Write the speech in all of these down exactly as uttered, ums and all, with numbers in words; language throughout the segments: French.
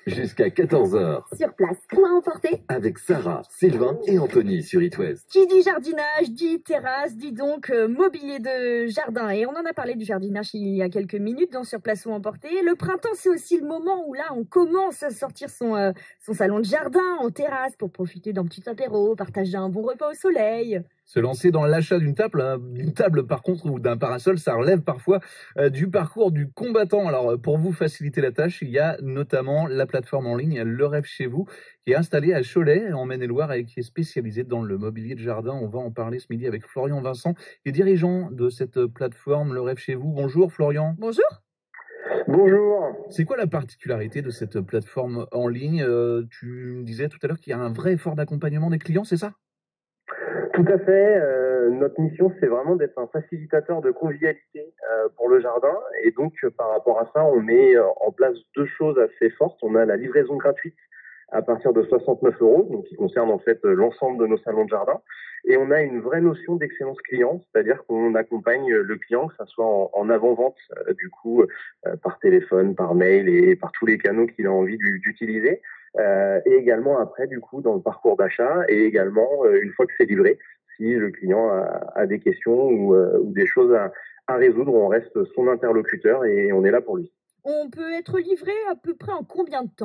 Jusqu'à quatorze heures. Sur place ou à emporter. Avec Sarah, Sylvain et Anthony sur It West. Qui dit jardinage, dit terrasse, dit donc euh, mobilier de jardin. Et on en a parlé du jardinage il y a quelques minutes dans Sur place ou emporter. Le printemps, c'est aussi le moment où là, on commence à sortir son, euh, son salon de jardin en terrasse pour profiter d'un petit apéro, partager un bon repas au soleil. Se lancer dans l'achat d'une table, hein, d'une table par contre ou d'un parasol, ça relève parfois euh, du parcours du combattant. Alors pour vous faciliter la tâche, il y a notamment la plateforme en ligne Le Rêve Chez Vous, qui est installée à Cholet, en Maine-et-Loire, et qui est spécialisée dans le mobilier de jardin. On va en parler ce midi avec Florian Vincent, qui est dirigeant de cette plateforme Le Rêve Chez Vous. Bonjour Florian. Bonjour. Bonjour. C'est quoi la particularité de cette plateforme en ligne ? euh, Tu me disais tout à l'heure qu'il y a un vrai effort d'accompagnement des clients, c'est ça ? Tout à fait. Euh, notre mission, c'est vraiment d'être un facilitateur de convivialité euh, pour le jardin. Et donc, euh, par rapport à ça, on met euh, en place deux choses assez fortes. On a la livraison gratuite à partir de soixante-neuf euros, donc qui concerne en fait euh, l'ensemble de nos salons de jardin. Et on a une vraie notion d'excellence client, c'est-à-dire qu'on accompagne le client, que ça soit en, en avant-vente, euh, du coup, euh, par téléphone, par mail et par tous les canaux qu'il a envie d'utiliser. Euh, et également après, du coup, dans le parcours d'achat, et également euh, une fois que c'est livré, si le client a, a des questions ou, euh, ou des choses à, à résoudre, on reste son interlocuteur et on est là pour lui. On peut être livré à peu près en combien de temps ?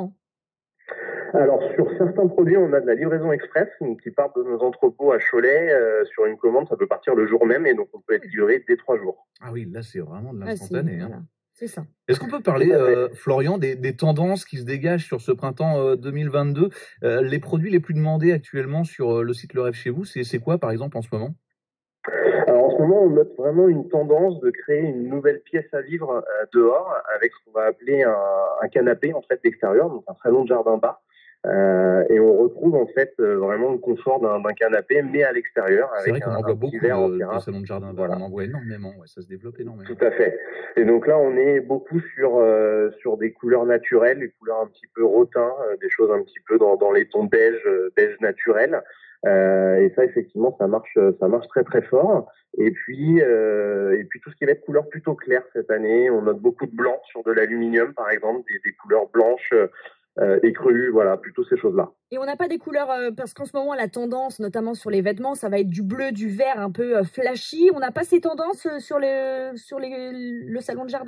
Alors, sur certains produits, on a de la livraison express donc, qui part de nos entrepôts à Cholet. Euh, sur une commande, ça peut partir le jour même et donc on peut être livré dès trois jours. Ah oui, là, c'est vraiment de Ah, l'instantané. c'est, hein. voilà, c'est ça. Est-ce qu'on peut parler, euh, Florian, des, des tendances qui se dégagent sur ce printemps euh, deux mille vingt-deux ? euh, Les produits les plus demandés actuellement sur euh, le site Le Rêve Chez Vous, c'est, c'est quoi, par exemple, en ce moment ? Alors, en ce moment, on note vraiment une tendance de créer une nouvelle pièce à vivre euh, dehors avec ce qu'on va appeler un, un canapé, en fait, extérieur, donc un salon de jardin bas. Euh, et on retrouve en fait euh, vraiment le confort d'un, d'un canapé, mais à l'extérieur. C'est vrai avec qu'on un, en voit un beaucoup petit verre en de, de terrasse. salons de jardin. Voilà. On en voit énormément, ouais, ça se développe énormément. Tout à fait. Et donc là, on est beaucoup sur euh, sur des couleurs naturelles, des couleurs un petit peu rotin, euh, des choses un petit peu dans, dans les tons beige, euh, beige naturel. Euh, et ça, effectivement, ça marche, ça marche très très fort. Et puis, euh, et puis tout ce qui va être couleur plutôt claire cette année, on note beaucoup de blanc sur de l'aluminium, par exemple, des, des couleurs blanches. Euh, écru, voilà, plutôt ces choses-là. Et on n'a pas des couleurs, euh, parce qu'en ce moment, la tendance, notamment sur les vêtements, ça va être du bleu, du vert, un peu euh, flashy. On n'a pas ces tendances euh, sur, les, sur les, le salon de jardin ?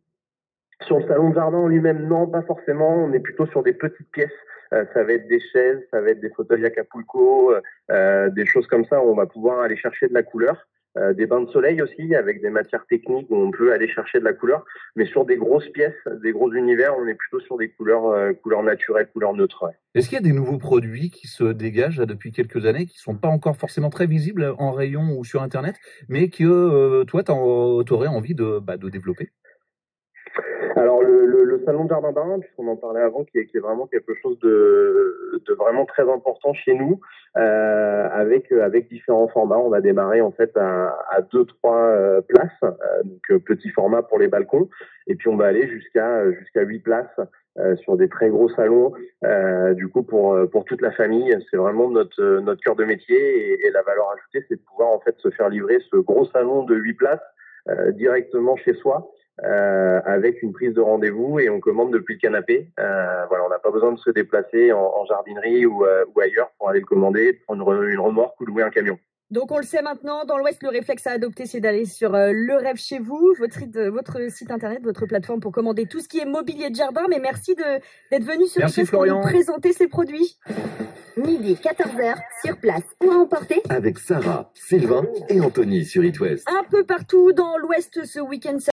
Sur le salon de jardin en lui-même, non, pas forcément. On est plutôt sur des petites pièces. Euh, ça va être des chaises, ça va être des fauteuils Acapulco, euh, des choses comme ça où on va pouvoir aller chercher de la couleur. Euh, des bains de soleil aussi, avec des matières techniques où on peut aller chercher de la couleur. Mais sur des grosses pièces, des gros univers, on est plutôt sur des couleurs, euh, couleurs naturelles, couleurs neutres. Ouais. Est-ce qu'il y a des nouveaux produits qui se dégagent là, depuis quelques années, qui sont pas encore forcément très visibles en rayon ou sur Internet, mais que euh, toi, tu aurais envie de, bah, de développer ? Alors le, le, le salon de jardin bain, puisqu'on en parlait avant, qui est, qui est vraiment quelque chose de, de vraiment très important chez nous, euh, avec avec différents formats. On va démarrer en fait à, à deux trois euh, places, euh, donc euh, petit format pour les balcons, et puis on va aller jusqu'à jusqu'à huit places euh, sur des très gros salons. Euh, du coup pour pour toute la famille, c'est vraiment notre notre cœur de métier et, et la valeur ajoutée, c'est de pouvoir en fait se faire livrer ce gros salon de huit places euh, directement chez soi. Euh, avec une prise de rendez-vous et on commande depuis le canapé. Euh, voilà, on n'a pas besoin de se déplacer en, en jardinerie ou, euh, ou ailleurs pour aller le commander, prendre une remorque ou louer un camion. Donc on le sait maintenant, dans l'Ouest, le réflexe à adopter, c'est d'aller sur euh, Le Rêve Chez Vous, votre, votre site internet, votre plateforme pour commander tout ce qui est mobilier de jardin. Mais merci de, d'être venu sur Merci It West pour nous présenter ces produits. Midi, quatorze heures, sur place ou à emporter. Avec Sarah, Sylvain et Anthony sur It West. Un peu partout dans l'Ouest ce week-end.